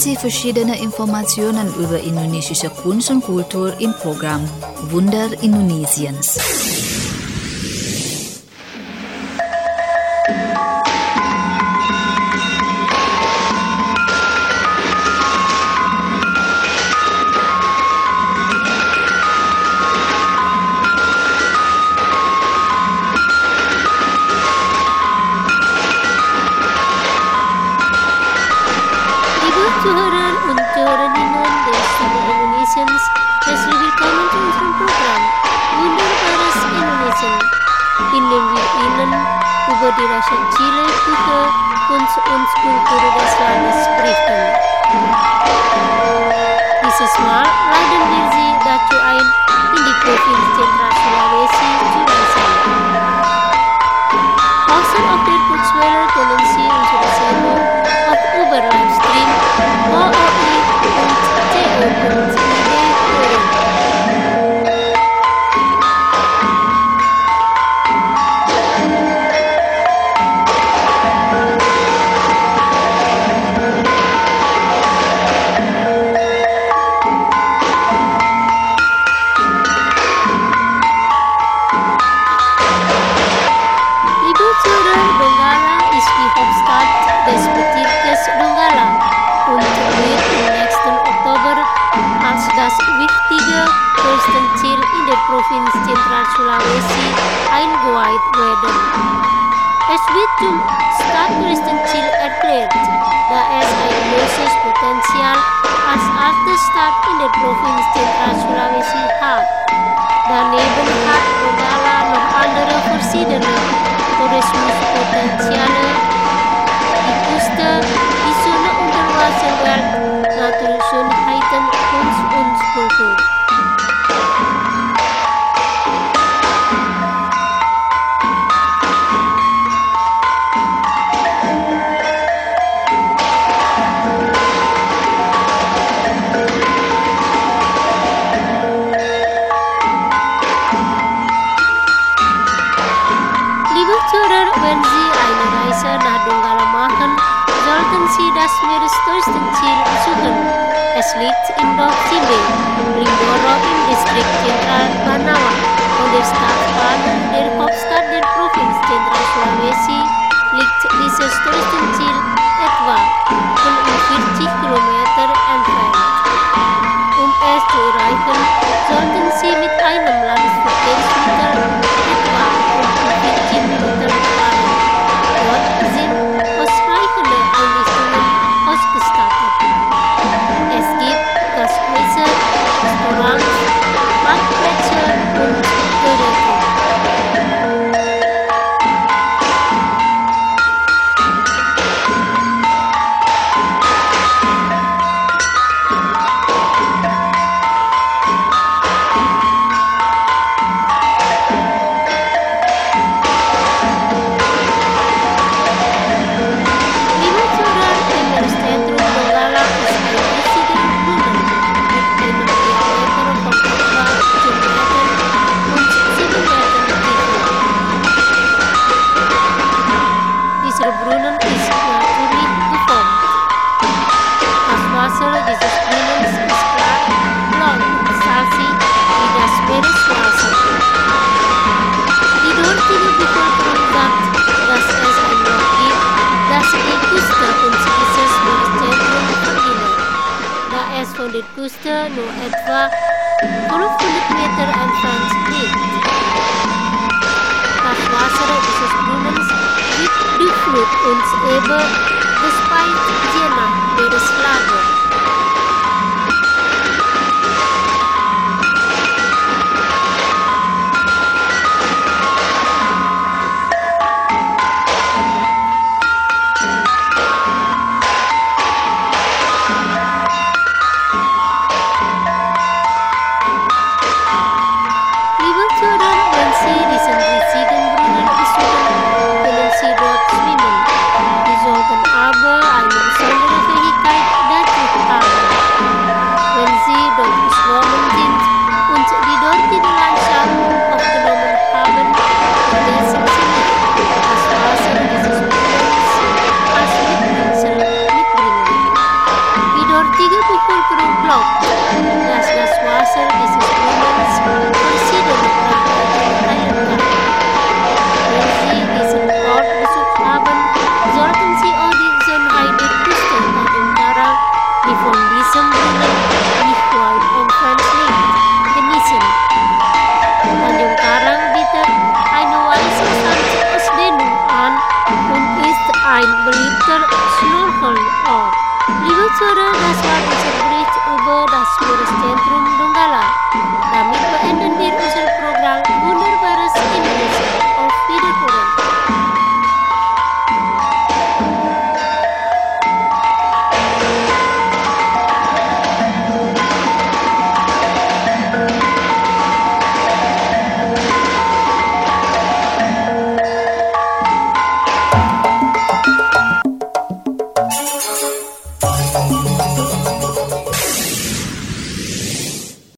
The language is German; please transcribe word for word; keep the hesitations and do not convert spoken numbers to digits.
Sie verschiedene Informationen über indonesische Kunst und Kultur im Programm Wunder Indonesiens. Zuhörer und Zuhörerinnen der Stimme Indonesiens, herzlich willkommen zu unserem Programm Wunderbares Indonesien, in dem wir Ihnen über die Rasa Chile, Küche, Kunst und Kultur des Landes berichten. Dieses Mal laden wir Sie dazu ein, in die Provinz Zentral Sulawesi zu reisen. Außer auf der Kurzwelle können Sie unsere Sendung auch über Livestream o o i punkt co punkt i d hören. Liebe Zuhörer, Donggala ist die Hauptstadt des Bezirkes Donggala und wird im nächsten Oktober als das wichtige Touristenziel in der Provinz Zentral Sulawesi eingeweiht werden. Es wird zum Stadttouristenziel erklärt, da es ein großes Potenzial als alte Stadt in der Provinz Zentral Sulawesi hat. Daneben hat Donggala noch andere verschiedene Tourismuspotenziale, die Küste, die Sonne Unterwasserwelt, Naturschönheiten, Kunst und Kultur. Liebe Zuhörer, wenn Sie eine Reise nach Donggala machen, sollten Sie das Meerestouristenziel suchen. Es liegt in Dok-Simbe, Limboro im Distrikt Zentral Banawa und der Stadt Palu, der Hauptstadt der Provinz Zentral Sulawesi, liegt dieses Touristenziel etwa fünfundvierzig Kilometer entfernt. Um es zu erreichen, sollten Sie mit einem Landesverkehrsmittel etwa fünfundvierzig Minuten fahren. Dort sind ausreichende Einrichtungen ausgestattet. Es gibt Gasthäuser, Restaurants, Parkplätze und Toiletten. Liebe Zuhörer, im Meereszentrum Donggala ist ein riesiger Brunnen mit einem Diameter von etwa zehn Metern und sieben Metern Tiefe. Dieser Brunnen ist natürlich geformt. Das Wasser dieses Brunnens ist klar, blau und salzig wie das Meereswasser. Die dortige Bevölkerung sagt, dass es ein Loch gibt, das die Küste und dieses Meereszentrum verbindet, da es von der Küste nur etwa fünfhundert Meter entfernt liegt. Das Wasser dieses Brunnens wird durch Flut und Ebbe gespeit je nach Meereslage. Liebe Zuhörer, wenn Sie diesen riesigen Brunnen besuchen, können Sie dort schwimmen. Sie sollten aber eine besondere Fähigkeit dazu ein beliebter Snorkelort. Liebe Zuhörer, das war unser Bericht über das Meereszentrum Donggala. Damit beenden wir unser Programm Wunderbares Indonesia. Auf Wiederhören. Thank you.